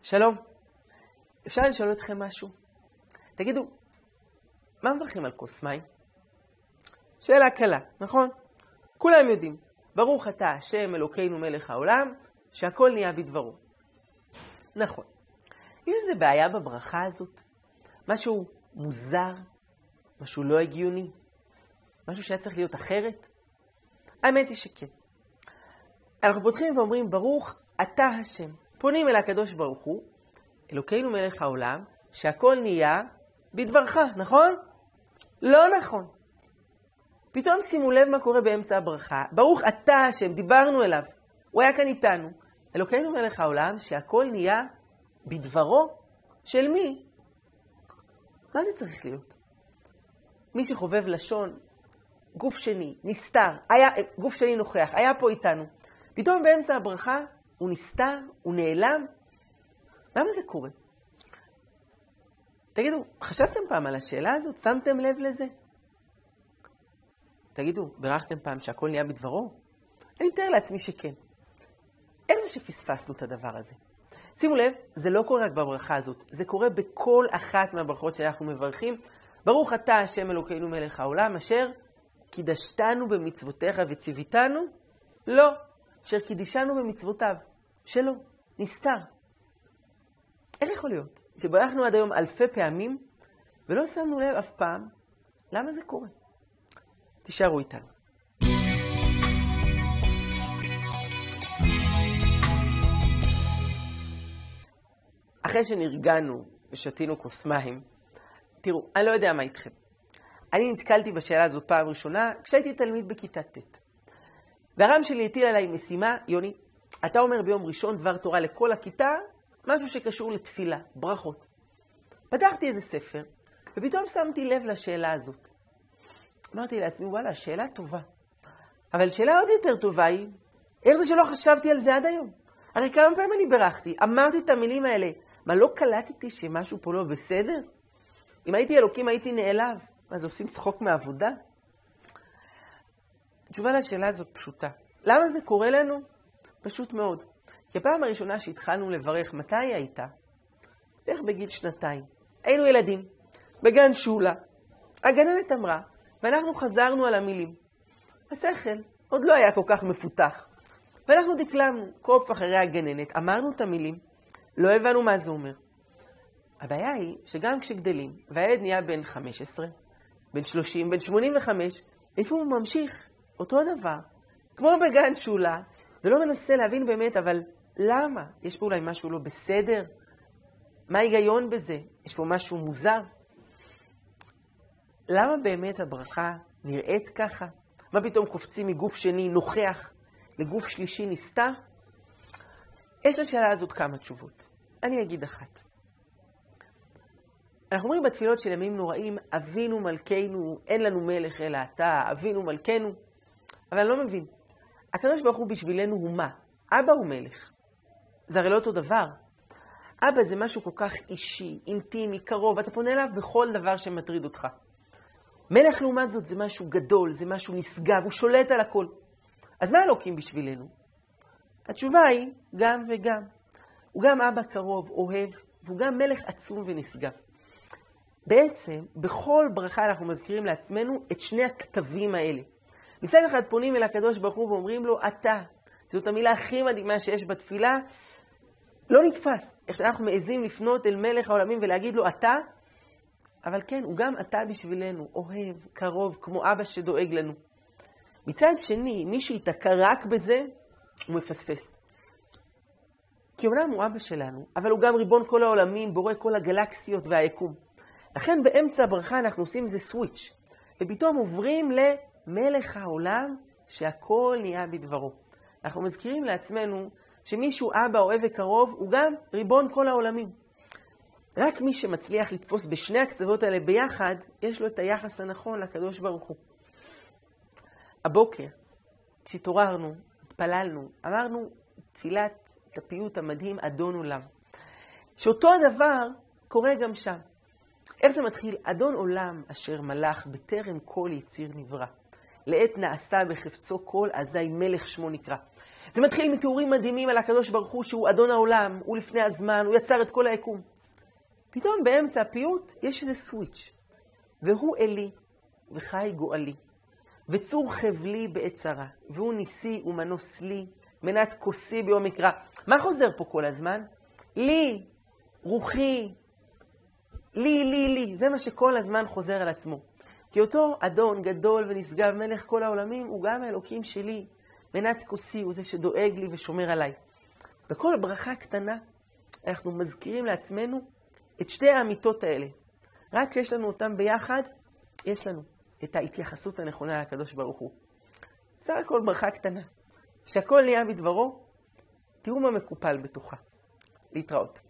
שלום, אפשר לשאול אתכם משהו? תגידו, מה מברכים על כוס מים? שאלה קלה, נכון? כולם יודעים, ברוך אתה השם אלוקינו מלך העולם, שהכל נהיה בדברו. נכון. יש איזו בעיה בברכה הזאת? משהו מוזר? משהו לא הגיוני? משהו שהיה צריך להיות אחרת? האמת היא שכן. אנחנו פותחים ואומרים, ברוך אתה השם. פונים אל הקדוש ברוך הוא, אלוקינו מלך העולם, שהכל נהיה בדברך, נכון? לא נכון. פתאום שימו לב מה קורה באמצע הברכה. ברוך אתה השם, דיברנו אליו. הוא היה כאן איתנו. אלוקינו מלך העולם, שהכל נהיה בדברו של מי? מה זה צריך להיות? מי שחובב לשון, גוף שני, נסתר, גוף שני נוכח, היה פה איתנו. פתאום באמצע הברכה הוא נסתר, הוא נעלם. למה זה קורה? תגידו, חשבתם פעם על השאלה הזאת? שמתם לב לזה? תגידו, ברכתם פעם שהכל נהיה בדברו? אני מתאר לעצמי שכן. איך זה שפספסנו את הדבר הזה? שימו לב, זה לא קורה רק בברכה הזאת, זה קורה בכל אחת מהברכות שאנחנו מברכים. ברוך אתה השם אלוקינו מלך העולם, אשר קידשתנו במצוותיך וציוויתנו? לא, אשר קידישנו במצוותיו. שלא, נסתר. איך יכול להיות שברכנו עד היום אלפי פעמים ולא שמנו לב אף פעם? למה זה קורה? תישארו איתנו. אחרי שנרגענו ושתינו כוס מים, תראו, אני לא יודע מה איתכם. אני נתקלתי בשאלה הזאת פעם ראשונה כשהייתי תלמיד בכיתה ט'. והרם שלי הטיל עליי משימה, יוני, אתה אומר ביום ראשון דבר תורה לכל הכיתה, משהו שקשור לתפילה, ברכות. פתחתי איזה ספר, ופתאום שמתי לב לשאלה הזאת. אמרתי לעצמי, וואלה, שאלה טובה. אבל שאלה עוד יותר טובה היא, איך זה שלא חשבתי על זה עד היום? הרי כמה פעמים אני ברכתי, אמרתי את המילים האלה, מה לא קלטתי שמשהו פה לא בסדר? אם הייתי אלוקים הייתי נעלב, אז עושים צחוק מעבודה? התשובה לשאלה הזאת פשוטה. למה זה קורה לנו? פשוט מאוד. כי הפעם הראשונה שהתחלנו לברך, מתי הייתה? בערך בגיל 2. היינו ילדים, בגן שולה. הגננת אמרה, ואנחנו חזרנו על המילים. השכל עוד לא היה כל כך מפותח. ואנחנו דקלמנו, קוף אחרי הגננת, אמרנו את המילים, לא הבנו מה זה אומר. הבעיה היא שגם כשגדלים, והילד נהיה בן 15, בן 30, בן 85, איפה הוא ממשיך? אותו דבר. כמו בגן שולה, ולא מנסה להבין באמת, אבל למה? יש פה אולי משהו לא בסדר? מה ההיגיון בזה? יש פה משהו מוזר? למה באמת הברכה נראית ככה? מה פתאום קופצים מגוף שני נוכח לגוף שלישי נסתר? יש לשאלה הזאת כמה תשובות. אני אגיד אחת. אנחנו אומרים בתפילות של ימים נוראים, אבינו מלכנו, אין לנו מלך אלא אתה, אבינו מלכנו. אבל אני לא מבין. הקדוש ברוך הוא בשבילנו הוא מה? אבא הוא מלך. זה הרי לא אותו דבר. אבא זה משהו כל כך אישי, אינטימי, קרוב, אתה פונה אליו בכל דבר שמטריד אותך. מלך לעומת זאת זה משהו גדול, זה משהו נשגב, הוא שולט על הכל. אז מה אלוקים בשבילנו? התשובה היא גם וגם. הוא גם אבא קרוב, אוהב, והוא גם מלך עצום ונשגב. בעצם, בכל ברכה אנחנו מזכירים לעצמנו את שני הכתבים האלה. מצד אחד פונים אל הקדוש ברוך הוא ואומרים לו, אתה. זאת המילה הכי מדהימה שיש בתפילה. לא נתפס. איך שאנחנו מעזים לפנות אל מלך העולמים ולהגיד לו, אתה. אבל כן, הוא גם אתה בשבילנו, אוהב, קרוב, כמו אבא שדואג לנו. מצד שני, מי שיתקע רק בזה, הוא מפספס. כי אומנם הוא אבא שלנו, אבל הוא גם ריבון כל העולמים, בורא כל הגלקסיות והיקום. לכן באמצע הברכה אנחנו עושים איזה סוויץ', ופתאום עוברים למלך העולם שהכל נהיה בדברו. אנחנו מזכירים לעצמנו שמישהו אבא אוהב וקרוב, הוא גם ריבון כל העולמים. רק מי שמצליח לתפוס בשני הקצוות האלה ביחד, יש לו את היחס הנכון לקדוש ברוך הוא. הבוקר, כשהתעוררנו, התפללנו, אמרנו תפילת את הפיוט המדהים אדון עולם. שאותו הדבר קורה גם שם. איך זה מתחיל? אדון עולם אשר מלך בטרם כל יציר נברא. לעת נעשה בחפצו כל אזי מלך שמו נקרא. זה מתחיל מתיאורים מדהימים על הקדוש ברוך הוא שהוא אדון העולם, הוא לפני הזמן, הוא יצר את כל היקום. פתאום באמצע הפיוט יש איזה סוויץ'. והוא אלי וחי גואלי, וצור חבלי בעת צרה, והוא ניסי ומנוס לי, מנת כוסי ביום מקרא. מה חוזר פה כל הזמן? לי, רוחי, לי. זה מה שכל הזמן חוזר על עצמו. כי אותו אדון גדול ונשגב מלך כל העולמים, הוא גם האלוקים שלי. מנת כוסי הוא זה שדואג לי ושומר עליי. בכל ברכה קטנה אנחנו מזכירים לעצמנו את שתי האמיתות האלה. רק כשיש לנו אותם ביחד, יש לנו את ההתייחסות הנכונה לקדוש ברוך הוא. בסך הכל ברכה קטנה. שהכל נהיה בדברו, תראו מה מקופל בתוכה. להתראות.